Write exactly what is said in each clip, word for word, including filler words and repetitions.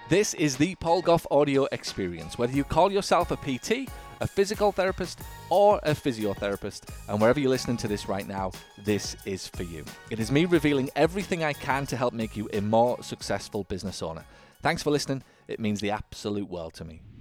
This is the Paul Gough audio experience. Whether you call yourself a P T, a physical therapist, or a physiotherapist, and wherever you're listening to this right now, this is for you. It is me revealing everything I can to help make you a more successful business owner. Thanks for listening. It means the absolute world to me.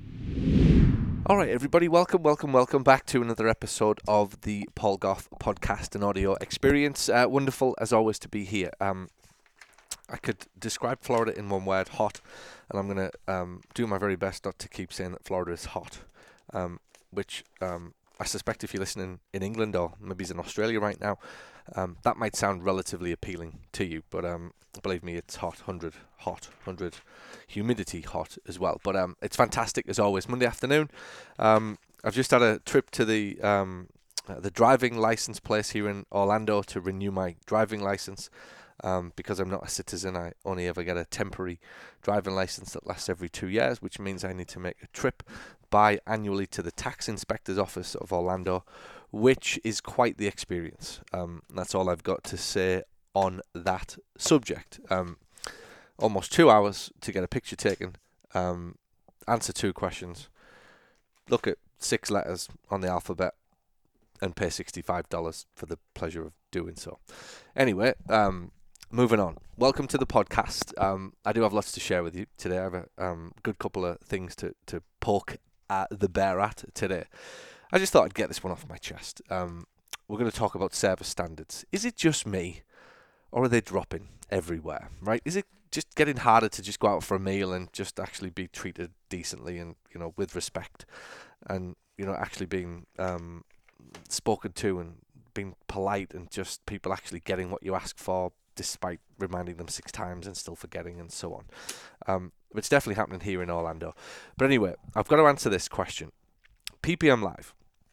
All right, everybody, welcome, welcome, welcome back to another episode of the Paul Gough podcast and audio experience. Uh, wonderful, as always, to be here. Um, I could describe Florida in one word, hot, and I'm going to um, do my very best not to keep saying that Florida is hot, um, which um, I suspect if you're listening in England or maybe in Australia right now, um, that might sound relatively appealing to you, but um, believe me, it's hot, one hundred hot, one hundred humidity hot as well. But um, it's fantastic as always. Monday afternoon, um, I've just had a trip to the um, uh, the driving license place here in Orlando to renew my driving license. Um, because I'm not a citizen, I only ever get a temporary driving license that lasts every two years, which means I need to make a trip biannually to the tax inspector's office of Orlando, which is quite the experience. Um, that's all I've got to say on that subject. Um, almost two hours to get a picture taken, um, answer two questions, look at six letters on the alphabet, and pay sixty-five dollars for the pleasure of doing so. Anyway, um, moving on. Welcome to the podcast. Um, I do have lots to share with you today. I have a um, good couple of things to, to poke at the bear at today. I just thought I'd get this one off my chest. Um, we're going to talk about service standards. Is it just me, or are they dropping everywhere, right? Is it just getting harder to just go out for a meal and just actually be treated decently and, you know, with respect and, you know, actually being um, spoken to and being polite and just people actually getting what you ask for despite reminding them six times and still forgetting and so on. Um, it's definitely happening here in Orlando. But anyway, I've got to answer this question. P P M Live.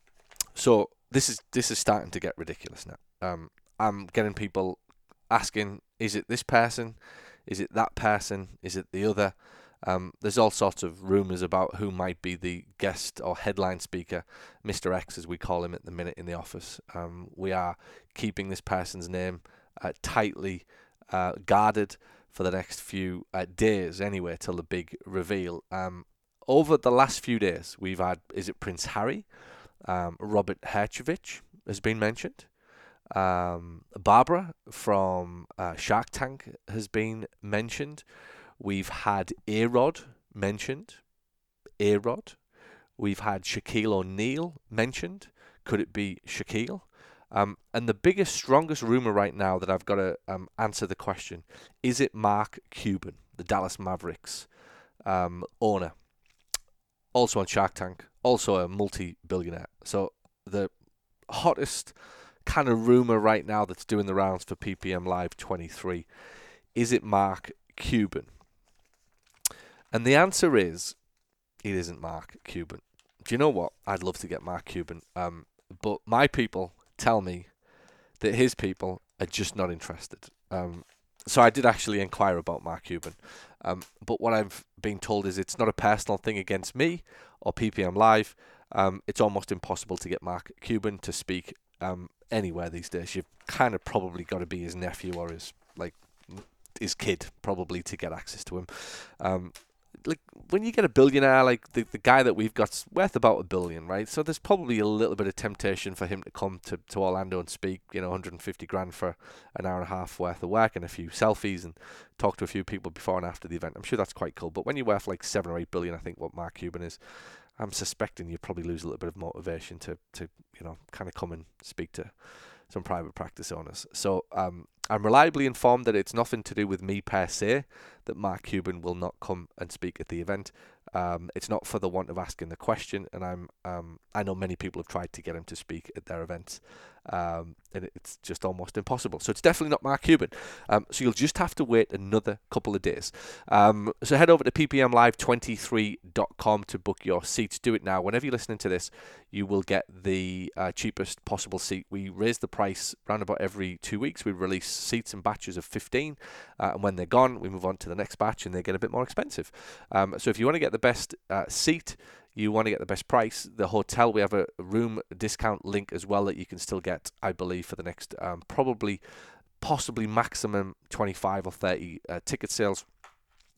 So this is this is starting to get ridiculous now. Um, I'm getting people asking, is it this person? Is it that person? Is it the other? Um, there's all sorts of rumours about who might be the guest or headline speaker, Mister X as we call him at the minute in the office. Um, we are keeping this person's name uh, tightly uh, guarded for the next few uh, days anyway, till the big reveal. Um, over the last few days, we've had, is it Prince Harry? Um, Robert Herjavec has been mentioned. Um, Barbara from uh, Shark Tank has been mentioned. We've had A-Rod mentioned. A-Rod. We've had Shaquille O'Neal mentioned. Could it be Shaquille? Um, and the biggest, strongest rumor right now that I've got to um, answer the question, is it Mark Cuban, the Dallas Mavericks um, owner? Also on Shark Tank. Also a multi-billionaire. So the hottest kind of rumor right now that's doing the rounds for P P M Live twenty-three, is it Mark Cuban? And the answer is, it isn't Mark Cuban. Do you know what? I'd love to get Mark Cuban, um, but my people tell me that his people are just not interested. Um, so I did actually inquire about Mark Cuban, um, but what I've been told is it's not a personal thing against me or P P M Live. Um, it's almost impossible to get Mark Cuban to speak um, anywhere these days. You've kind of probably got to be his nephew or his like his kid probably to get access to him. Um, like when you get a billionaire, like the, the guy that we've got's worth about a billion, right? So there's probably a little bit of temptation for him to come to, to Orlando and speak, you know, one hundred fifty grand for an hour and a half worth of work and a few selfies and talk to a few people before and after the event. I'm sure that's quite cool. But when you're worth like seven or eight billion, I think what Mark Cuban is, I'm suspecting you probably lose a little bit of motivation to, to you know, kind of come and speak to some private practice owners. So um, I'm reliably informed that it's nothing to do with me per se, that Mark Cuban will not come and speak at the event. Um, it's not for the want of asking the question, and I'm um, I know many people have tried to get him to speak at their events, um, and it's just almost impossible. So it's definitely not Mark Cuban. Um, so you'll just have to wait another couple of days. Um, so head over to p p m live twenty-three dot com to book your seats. Do it now. Whenever you're listening to this, you will get the uh, cheapest possible seat. We raise the price around about every two weeks. We release seats in batches of fifteen, uh, and when they're gone, we move on to the next batch, and they get a bit more expensive. Um, so if you want to get the best uh, seat, you want to get the best price, the hotel, we have a room discount link as well that you can still get, I believe, for the next um, probably, possibly maximum twenty-five or thirty uh, ticket sales.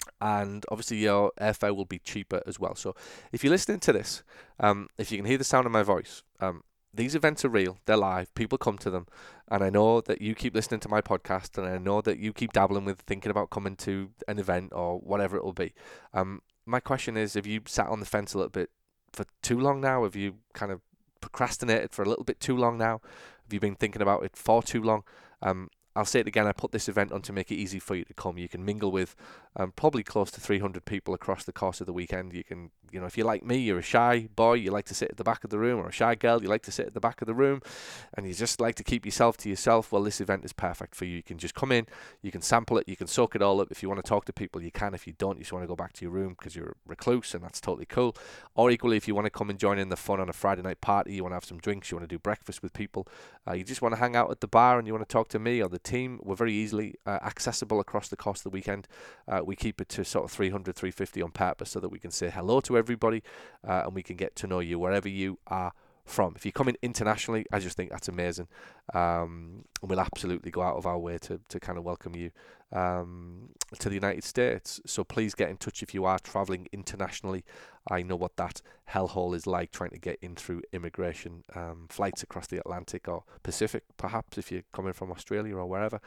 and obviously your airfare will be cheaper as well. So if you're listening to this, um, if you can hear the sound of my voice, um, these events are real, they're live, people come to them, and I know that you keep listening to my podcast, and I know that you keep dabbling with thinking about coming to an event or whatever it will be. Um, my question is, have you sat on the fence a little bit for too long now? Have you kind of procrastinated for a little bit too long now? Have you been thinking about it for too long? Um, I'll say it again, I put this event on to make it easy for you to come. You can mingle with um, probably close to three hundred people across the course of the weekend. You can, you know, if you're like me, you're a shy boy, you like to sit at the back of the room, or a shy girl, you like to sit at the back of the room, and you just like to keep yourself to yourself. Well, this event is perfect for you. You can just come in, you can sample it, you can soak it all up. If you want to talk to people, you can. If you don't, you just want to go back to your room because you're a recluse, and that's totally cool. Or equally, if you want to come and join in the fun on a Friday night party, you want to have some drinks, you want to do breakfast with people, uh, you just want to hang out at the bar and you want to talk to me or the team, we're very easily uh, accessible across the course of the weekend. Uh, we keep it to sort of three hundred, three fifty on purpose so that we can say hello to everybody uh, and we can get to know you wherever you are from. If you're coming internationally, I just think that's amazing. Um, and we'll absolutely go out of our way to, to kind of welcome you um, to the United States. So please get in touch if you are traveling internationally. I know what that hellhole is like, trying to get in through immigration, um, flights across the Atlantic or Pacific, perhaps, if you're coming from Australia or wherever.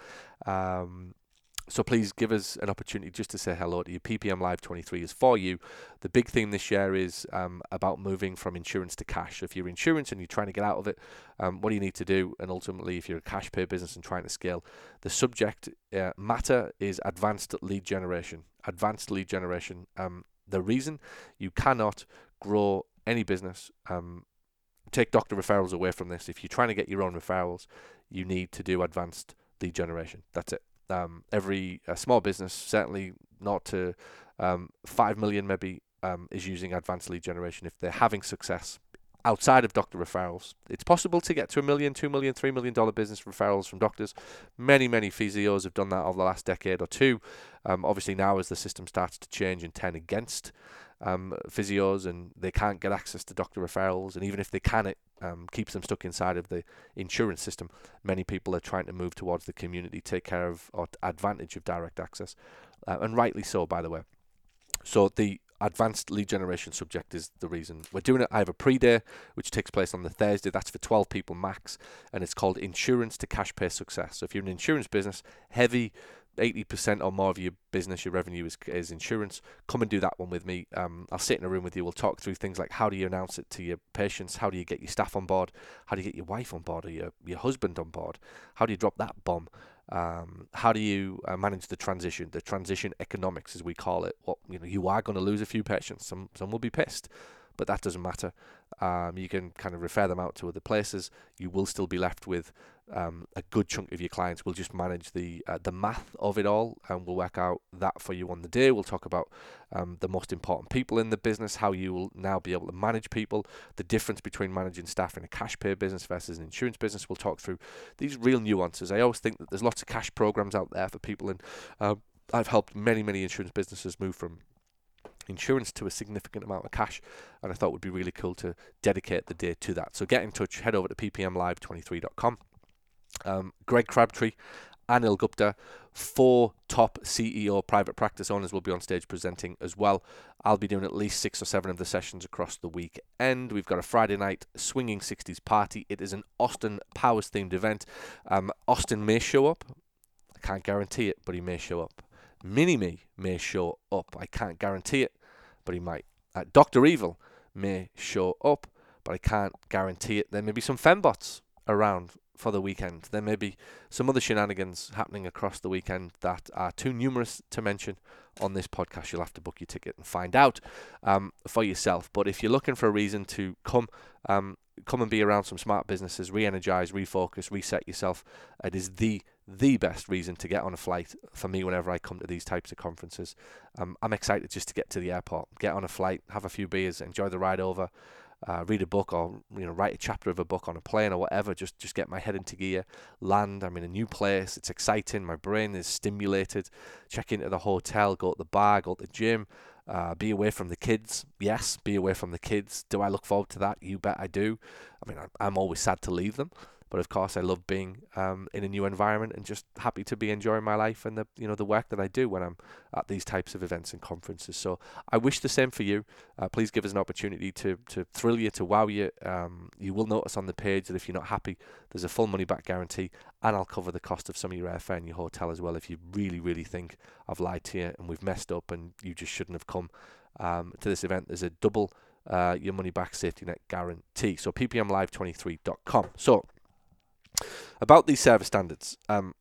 Um, So please give us an opportunity just to say hello to you. P P M Live twenty-three is for you. The big theme this year is um, about moving from insurance to cash. So if you're insurance and you're trying to get out of it, um, what do you need to do? And ultimately, if you're a cash pay business and trying to scale, the subject uh, matter is advanced lead generation. Advanced lead generation. Um, the reason you cannot grow any business, um, take doctor referrals away from this. If you're trying to get your own referrals, you need to do advanced lead generation. That's it. Um, every uh, small business, certainly not to um, five million maybe, um, is using advanced lead generation if they're having success outside of doctor referrals. It's possible to get to a million, two million, three million dollar business referrals from doctors. Many, many physios have done that over the last decade or two. Um, obviously now as the system starts to change and turn against um, physios and they can't get access to doctor referrals, and even if they can, it um, keeps them stuck inside of the insurance system. Many people are trying to move towards the community, take care of or advantage of direct access, uh, and rightly so, by the way. So the advanced lead generation subject is the reason we're doing it. I have a pre-day which takes place on the Thursday. That's for twelve people max, and it's called Insurance to Cash Pay Success. So if you're an insurance business, heavy eighty percent or more of your business, your revenue is, is insurance, come and do that one with me. Um, I'll sit in a room with you. We'll talk through things like how do you announce it to your patients? How do you get your staff on board? How do you get your wife on board or your, your husband on board? How do you drop that bomb? Um, how do you uh, manage the transition, the transition economics, as we call it? What you know, you are going to lose a few patients. Some some will be pissed, but that doesn't matter. Um, you can kind of refer them out to other places. You will still be left with um, a good chunk of your clients. We'll just manage the uh, the math of it all, and we'll work out that for you on the day. We'll talk about um, the most important people in the business, how you will now be able to manage people, the difference between managing staff in a cash pay business versus an insurance business. We'll talk through these real nuances. I always think that there's lots of cash programs out there for people, and uh, I've helped many, many insurance businesses move from insurance to a significant amount of cash, and I thought it would be really cool to dedicate the day to that. So get in touch, head over to p p m live twenty-three dot com. Um, Greg Crabtree, Anil Gupta, four top C E O private practice owners will be on stage presenting as well. I'll be doing at least six or seven of the sessions across the weekend. We've got a Friday night swinging sixties party. It is an Austin Powers themed event. Um, Austin may show up. I can't guarantee it, but he may show up. Mini-Me may show up. I can't guarantee it, but he might. Uh, Doctor Evil may show up, but I can't guarantee it. There may be some fembots around for the weekend. There may be some other shenanigans happening across the weekend that are too numerous to mention on this podcast. You'll have to book your ticket and find out um, for yourself. But if you're looking for a reason to come, um, come and be around some smart businesses, re-energize, refocus, reset yourself, it is the the best reason to get on a flight for me whenever I come to these types of conferences. Um, I'm excited just to get to the airport, get on a flight, have a few beers, enjoy the ride over, uh, read a book, or you know, write a chapter of a book on a plane or whatever. Just just get my head into gear, land. I'm in a new place. It's exciting. My brain is stimulated. Check into the hotel, go to the bar, go to the gym. Uh, be away from the kids. Yes, be away from the kids. Do I look forward to that? You bet I do. I mean, I'm always sad to leave them, But of course, I love being um, in a new environment and just happy to be enjoying my life and the you know the work that I do when I'm at these types of events and conferences. So I wish the same for you. Uh, please give us an opportunity to to thrill you, to wow you. Um, you will notice on the page that if you're not happy, there's a full money back guarantee, and I'll cover the cost of some of your airfare and your hotel as well if you really, really think I've lied to you and we've messed up and you just shouldn't have come um, to this event. There's a double uh, your money back safety net guarantee. So p p m live twenty-three dot com. So about these service standards, um,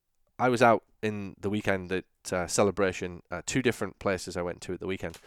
I was out in the weekend at uh, Celebration, uh, two different places I went to at the weekend,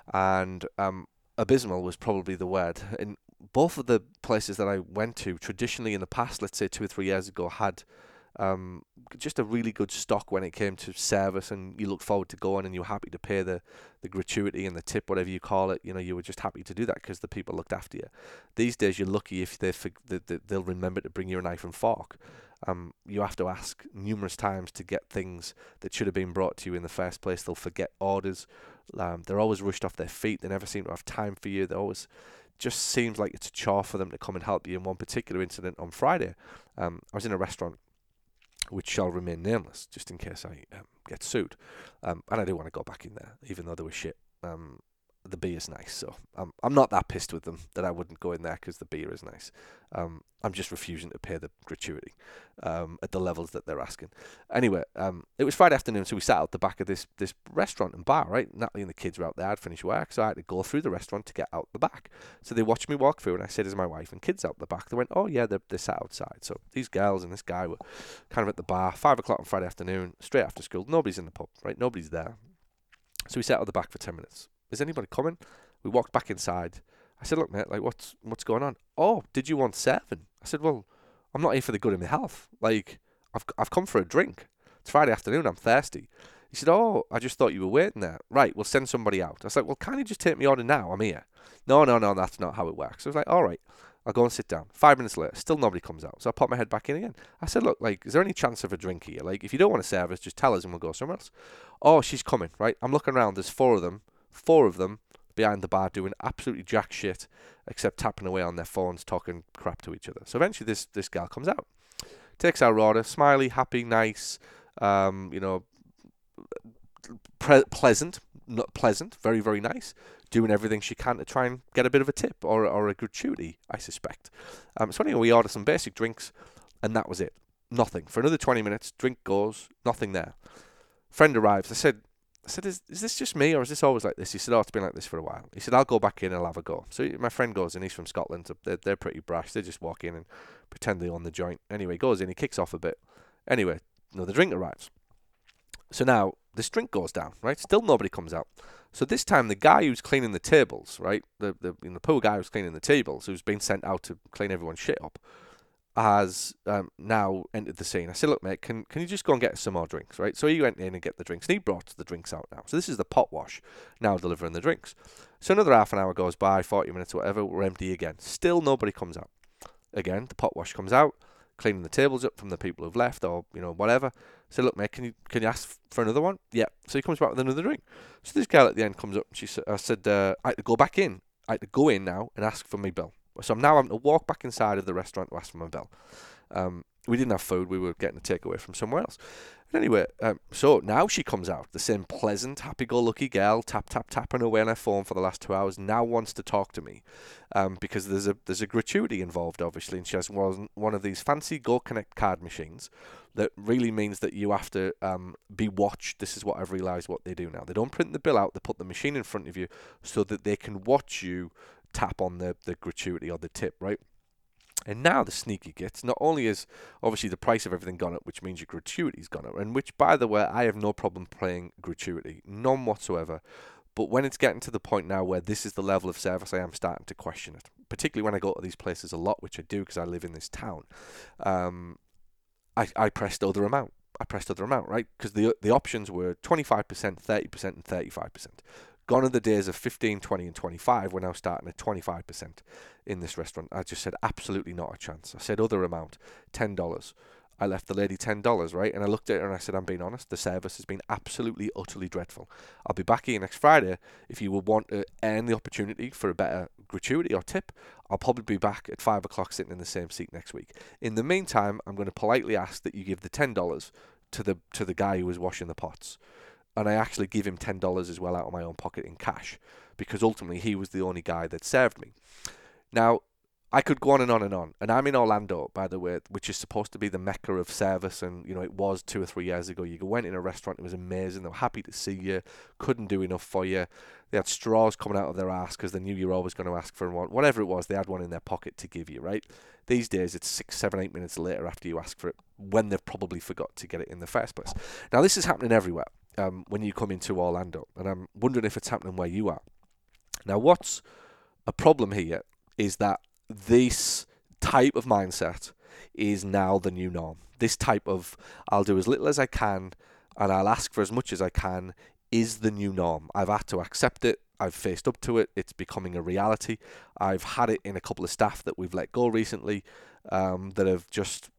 and um, abysmal was probably the word. In both of the places that I went to, traditionally in the past, let's say two or three years ago, had um, just a really good stock when it came to service, and you looked forward to going and you were happy to pay the, the gratuity and the tip, whatever you call it. You know, you were just happy to do that because the people looked after you. These days, you're lucky if they, they, they they'll remember to bring you a knife and fork. Um, you have to ask numerous times to get things that should have been brought to you in the first place. They'll forget orders. Um, they're always rushed off their feet. They never seem to have time for you. They always just seems like it's a chore for them to come and help you. In one particular incident on Friday, um, I was in a restaurant which shall remain nameless, just in case I um, get sued. Um, and I do want to go back in there, even though they were shit. Um, the beer is nice, so I'm I'm not that pissed with them that I wouldn't go in there because the beer is nice. Um, I'm just refusing to pay the gratuity um, at the levels that they're asking. Anyway, um, it was Friday afternoon, so we sat out the back of this this restaurant and bar, right? Natalie and the kids were out there. I'd finished work, so I had to go through the restaurant to get out the back. So they watched me walk through, and I said, "Is my wife and kids out the back?" They went, "Oh yeah, they're, they're sat outside." So these girls and this guy were kind of at the bar, five o'clock on Friday afternoon, straight after school. Nobody's in the pub, right? Nobody's there. So we sat out the back for ten minutes. Is anybody coming? We walked back inside. I said, "Look, mate, like, what's what's going on?" "Oh, did you want serving?" I said, "Well, I'm not here for the good of my health. Like, I've I've come for a drink. It's Friday afternoon. I'm thirsty." He said, "Oh, I just thought you were waiting there." "Right, we'll send somebody out." I was like, "Well, can't you just take me order now? I'm here." No, no, no, that's not how it works. I was like, "All right, I'll go and sit down." Five minutes later, still nobody comes out. So I pop my head back in again. I said, "Look, like, is there any chance of a drink here? Like, if you don't want to serve us, just tell us and we'll go somewhere else." "Oh, she's coming." Right? I'm looking around. There's four of them. Four of them behind the bar doing absolutely jack shit except tapping away on their phones, talking crap to each other. So eventually this this gal comes out, takes our order, smiley, happy, nice, um, you know, pre- pleasant, not pleasant, very, very nice, doing everything she can to try and get a bit of a tip or, or a gratuity, I suspect. Um, so anyway, we ordered some basic drinks, and that was it. Nothing. For another twenty minutes, drink goes, nothing there. Friend arrives. I said, I said, is, is this just me or is this always like this? He said, "Oh, it's been like this for a while." He said, "I'll go back in and I'll have a go." So my friend goes in. He's from Scotland. So they're, they're pretty brash. They just walk in and pretend they own the joint. Anyway, he goes in. He kicks off a bit. Anyway, another drink arrives. So now this drink goes down, right? Still nobody comes out. So this time the guy who's cleaning the tables, right? The the, you know, the poor guy who's cleaning the tables, who's been sent out to clean everyone's shit up, has um, now entered the scene. I said, "Look, mate, can can you just go and get some more drinks," right? So he went in and get the drinks, and he brought the drinks out now. So this is the pot wash now delivering the drinks. So another half an hour goes by, forty minutes, whatever, we're empty again. Still nobody comes out. Again, the pot wash comes out, cleaning the tables up from the people who've left or, you know, whatever. I said, "Look, mate, can you can you ask for another one?" "Yeah." So he comes back with another drink. So this girl at the end comes up, and she sa- I said, uh, I had to go back in. I had to go in now and ask for my bill. So I'm now having to walk back inside of the restaurant to ask for my bill. Um, we didn't have food. We were getting a takeaway from somewhere else. And anyway, um, so now she comes out, the same pleasant, happy-go-lucky girl, tap, tap, tapping away on her phone for the last two hours, now wants to talk to me um, because there's a there's a gratuity involved, obviously, and she has one, one of these fancy Go Connect card machines that really means that you have to um, be watched. This is what I've realised what they do now. They don't print the bill out. They put the machine in front of you so that they can watch you tap on the, the gratuity or the tip, right? And now the sneaky gets, not only is obviously the price of everything gone up, which means your gratuity's gone up, and which, by the way, I have no problem paying gratuity, none whatsoever. But when it's getting to the point now where this is the level of service, I am starting to question it, particularly when I go to these places a lot, which I do because I live in this town. Um, I, I pressed other amount. I pressed other amount, right? Because the the options were twenty-five percent, thirty percent, and thirty-five percent. Gone are the days of fifteen, twenty, and twenty-five. We're now starting at twenty-five percent in this restaurant. I just said, absolutely not a chance. I said, other amount, ten dollars. I left the lady ten dollars, right? And I looked at her and I said, I'm being honest, the service has been absolutely, utterly dreadful. I'll be back here next Friday. If you would want to earn the opportunity for a better gratuity or tip, I'll probably be back at five o'clock sitting in the same seat next week. In the meantime, I'm going to politely ask that you give the ten dollars to the to the guy who was washing the pots. And I actually give him ten dollars as well out of my own pocket in cash, because ultimately he was the only guy that served me. Now, I could go on and on and on. And I'm in Orlando, by the way, which is supposed to be the mecca of service. And, you know, it was two or three years ago. You went in a restaurant, it was amazing. They were happy to see you, couldn't do enough for you. They had straws coming out of their ass because they knew you were always going to ask for one. Whatever it was, they had one in their pocket to give you, right? These days, it's six, seven, eight minutes later after you ask for it, when they've probably forgot to get it in the first place. Now, this is happening everywhere um, when you come into Orlando. And I'm wondering if it's happening where you are. Now, what's a problem here is that this type of mindset is now the new norm. This type of, I'll do as little as I can and I'll ask for as much as I can, is the new norm. I've had to accept it. I've faced up to it. It's becoming a reality. I've had it in a couple of staff that we've let go recently um, that have just,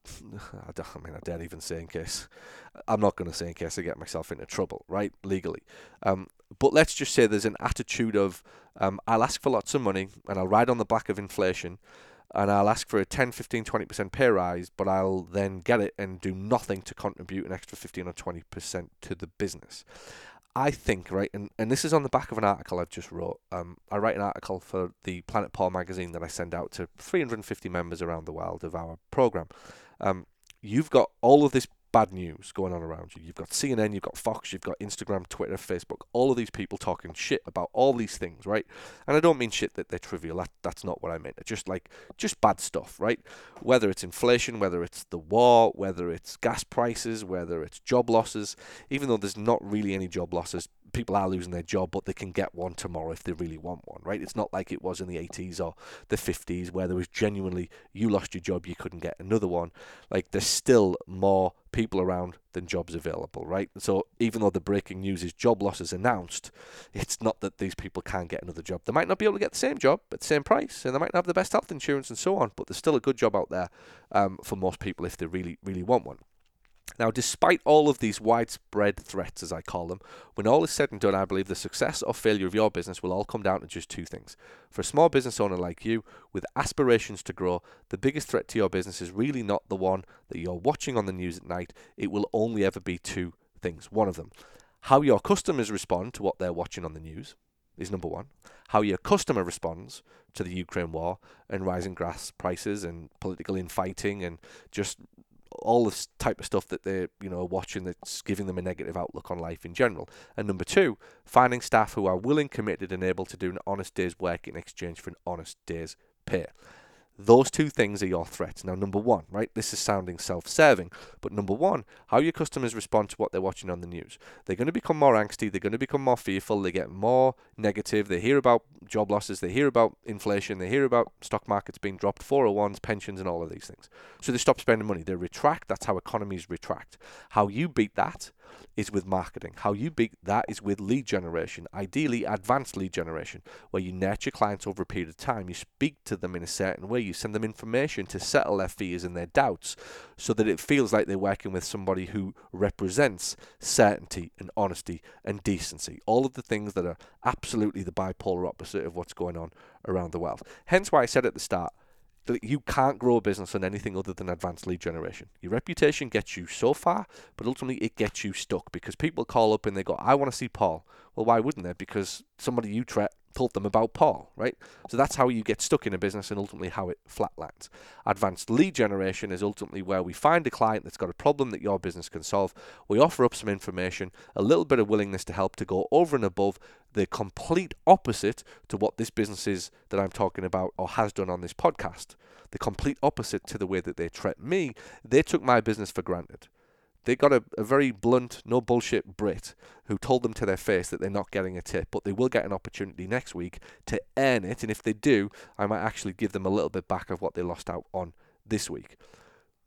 I, don't, I mean, I daren't even say in case, I'm not going to say in case I get myself into trouble, right, legally. Um, but let's just say there's an attitude of, um, I'll ask for lots of money and I'll ride on the back of inflation and I'll ask for a ten, fifteen, twenty percent pay rise, but I'll then get it and do nothing to contribute an extra fifteen or twenty percent to the business. I think, right, and, and this is on the back of an article I've just wrote. Um, I write an article for the Planet Paul magazine that I send out to three hundred fifty members around the world of our program. Um, you've got all of this bad news going on around you. You've got C N N, you've got Fox, you've got Instagram, Twitter, Facebook, all of these people talking shit about all these things, right? And I don't mean shit that they're trivial. That, that's not what I meant. Just like, just bad stuff, right? Whether it's inflation, whether it's the war, whether it's gas prices, whether it's job losses, even though there's not really any job losses, people are losing their job, but they can get one tomorrow if they really want one, right? It's not like it was in the eighties or the fifties where there was genuinely, you lost your job, you couldn't get another one. Like, there's still more people around than jobs available, right? So even though the breaking news is job losses announced, it's not that these people can't get another job. They might not be able to get the same job at the same price, and they might not have the best health insurance and so on, but there's still a good job out there um, for most people if they really, really want one. Now, despite all of these widespread threats, as I call them, when all is said and done, I believe the success or failure of your business will all come down to just two things. For a small business owner like you, with aspirations to grow, the biggest threat to your business is really not the one that you're watching on the news at night. It will only ever be two things. One of them, how your customers respond to what they're watching on the news is number one. How your customer responds to the Ukraine war and rising gas prices and political infighting and just all this type of stuff that they're, you know, watching that's giving them a negative outlook on life in general. And number two, finding staff who are willing, committed, and able to do an honest day's work in exchange for an honest day's pay. Those two things are your threats. Now, number one, right, this is sounding self-serving, but number one, how your customers respond to what they're watching on the news. They're going to become more angsty, they're going to become more fearful, they get more negative, they hear about job losses, they hear about inflation, they hear about stock markets being dropped, four oh ones, pensions, and all of these things. So they stop spending money, they retract. That's how economies retract. How you beat that is with marketing. How you beat that is with lead generation, ideally advanced lead generation, where you nurture clients over a period of time, you speak to them in a certain way, you send them information to settle their fears and their doubts so that it feels like they're working with somebody who represents certainty and honesty and decency, all of the things that are absolutely the bipolar opposite of what's going on around the world. Hence why I said at the start that you can't grow a business on anything other than advanced lead generation. Your reputation gets you so far, but ultimately it gets you stuck because people call up and they go, I want to see Paul. Well, why wouldn't they? Because somebody you tra- told them about Paul, right? So that's how you get stuck in a business and ultimately how it flatlands. Advanced lead generation is ultimately where we find a client that's got a problem that your business can solve. We offer up some information, a little bit of willingness to help to go over and above the complete opposite to what this business is that I'm talking about or has done on this podcast. The complete opposite to the way that they treat me. They took my business for granted. They got a, a very blunt, no bullshit Brit who told them to their face that they're not getting a tip, but they will get an opportunity next week to earn it. And if they do, I might actually give them a little bit back of what they lost out on this week.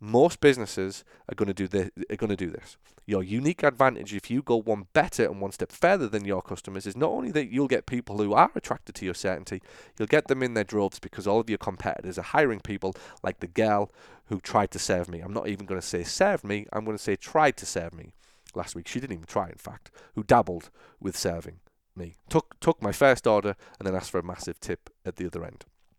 Most businesses are going to do this, are going to do this. Your unique advantage, if you go one better and one step further than your customers, is not only that you'll get people who are attracted to your certainty, you'll get them in their droves because all of your competitors are hiring people like the girl who tried to serve me. I'm not even going to say served me, I'm going to say tried to serve me last week. She didn't even try, in fact, who dabbled with serving me. Took, took my first order and then asked for a massive tip at the other end.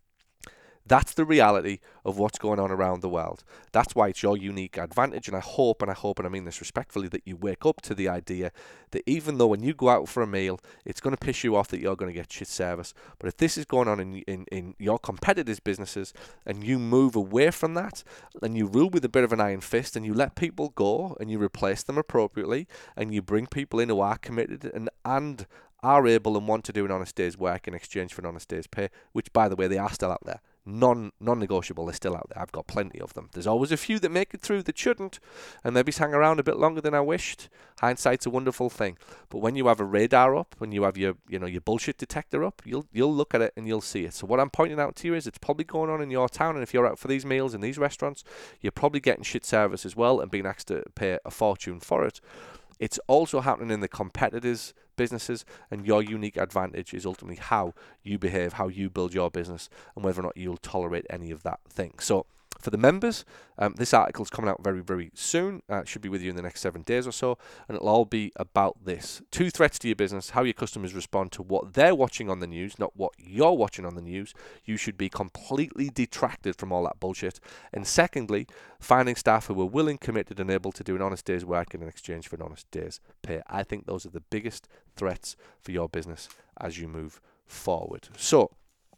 That's the reality of what's going on around the world. That's why it's your unique advantage, and I hope, and I hope, and I mean this respectfully, that you wake up to the idea that even though when you go out for a meal, it's going to piss you off that you're going to get shit service, but if this is going on in, in, in your competitors' businesses, and you move away from that, and you rule with a bit of an iron fist, and you let people go, and you replace them appropriately, and you bring people in who are committed and, and are able and want to do an honest day's work in exchange for an honest day's pay, which, by the way, they are still out there. Non, non-negotiable, they're still out there. I've got plenty of them. There's always a few that make it through that shouldn't, and maybe hang around a bit longer than I wished. Hindsight's a wonderful thing. But when you have a radar up, when you have your, you know, your bullshit detector up, you'll you'll look at it and you'll see it. So what I'm pointing out to you is it's probably going on in your town, and if you're out for these meals in these restaurants, you're probably getting shit service as well and being asked to pay a fortune for it. It's also happening in the competitors' businesses, and your unique advantage is ultimately how you behave, how you build your business, and whether or not you'll tolerate any of that thing. So for the members, um, this article is coming out very, very soon. Uh, it should be with you in the next seven days or so, and it'll all be about this. Two threats to your business, how your customers respond to what they're watching on the news, not what you're watching on the news. You should be completely detracted from all that bullshit. And secondly, finding staff who are willing, committed, and able to do an honest day's work in exchange for an honest day's pay. I think those are the biggest threats for your business as you move forward. So,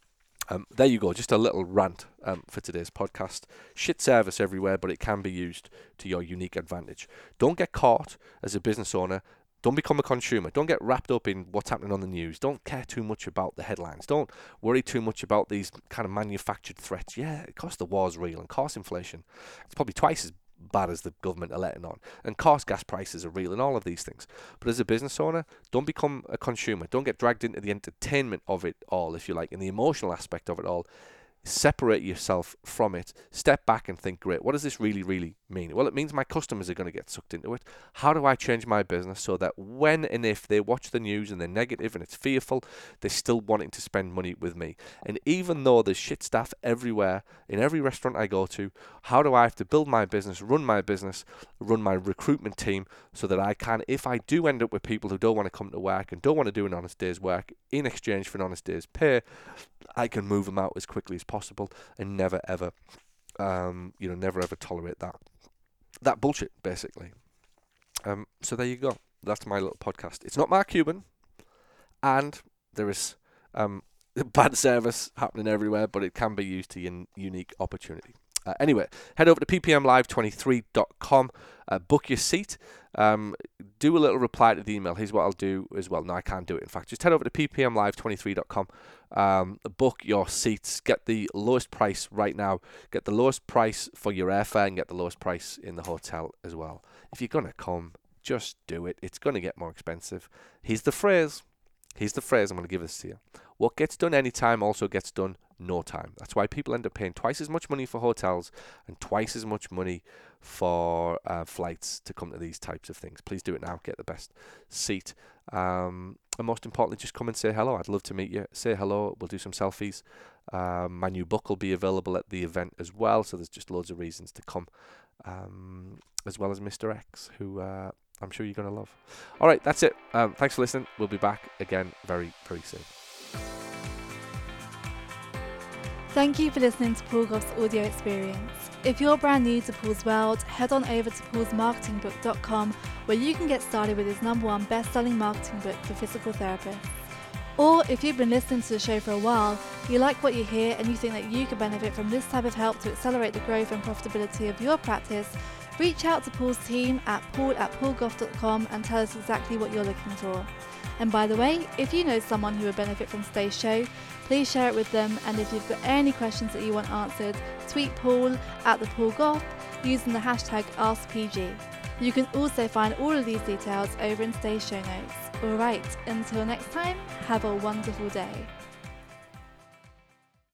Um, there you go, just a little rant um, for today's podcast. Shit service everywhere, but it can be used to your unique advantage. Don't get caught as a business owner. Don't become a consumer. Don't get wrapped up in what's happening on the news. Don't care too much about the headlines. Don't worry too much about these kind of manufactured threats. Yeah, of course the war's real, and cost inflation, it's probably twice as bad as the government are letting on, and cost gas prices are real, and all of these things. But as a business owner, don't become a consumer. Don't get dragged into the entertainment of it all, if you like, in the emotional aspect of it all. Separate yourself from it. Step back and think, great, what does this really, really mean? Well, it means my customers are going to get sucked into it. How do I change my business so that when and if they watch the news and they're negative and it's fearful, they're still wanting to spend money with me? And even though there's shit staff everywhere, in every restaurant I go to, how do I have to build my business, run my business, run my recruitment team so that I can, if I do end up with people who don't want to come to work and don't want to do an honest day's work in exchange for an honest day's pay, I can move them out as quickly as possible and never ever, um, you know, never ever tolerate that that bullshit, basically. Um, so there you go. That's my little podcast. It's not Mark Cuban, and there is um, bad service happening everywhere, but it can be used to your unique opportunity. Uh, anyway, head over to p p m live twenty-three dot com, uh, book your seat, um, do a little reply to the email. Here's what I'll do as well. No, I can't do it, in fact. Just head over to p p m live twenty-three dot com, um, book your seats, get the lowest price right now, get the lowest price for your airfare, and get the lowest price in the hotel as well. If you're going to come, just do it. It's going to get more expensive. Here's the phrase. Here's the phrase. I'm going to give this to you. What gets done anytime also gets done no time. That's why people end up paying twice as much money for hotels and twice as much money for uh, flights to come to these types of things. Please do it now. Get the best seat. Um, and most importantly, just come and say hello. I'd love to meet you. Say hello. We'll do some selfies. Um, my new book will be available at the event as well. So there's just loads of reasons to come. Um, as well as Mister X, who uh, I'm sure you're going to love. All right, that's it. Um, thanks for listening. We'll be back again very, very soon. Thank you for listening to Paul Goff's audio experience. If you're brand new to Paul's world, head on over to pauls marketing book dot com, where you can get started with his number one best-selling marketing book for physical therapists. Or if you've been listening to the show for a while, you like what you hear and you think that you could benefit from this type of help to accelerate the growth and profitability of your practice, reach out to Paul's team at paul at paul goff dot com and tell us exactly what you're looking for. And by the way, if you know someone who would benefit from today's show, please share it with them. And if you've got any questions that you want answered, tweet Paul at the Paul Goff using the hashtag Ask P G. You can also find all of these details over in today's show notes. Alright, until next time, have a wonderful day.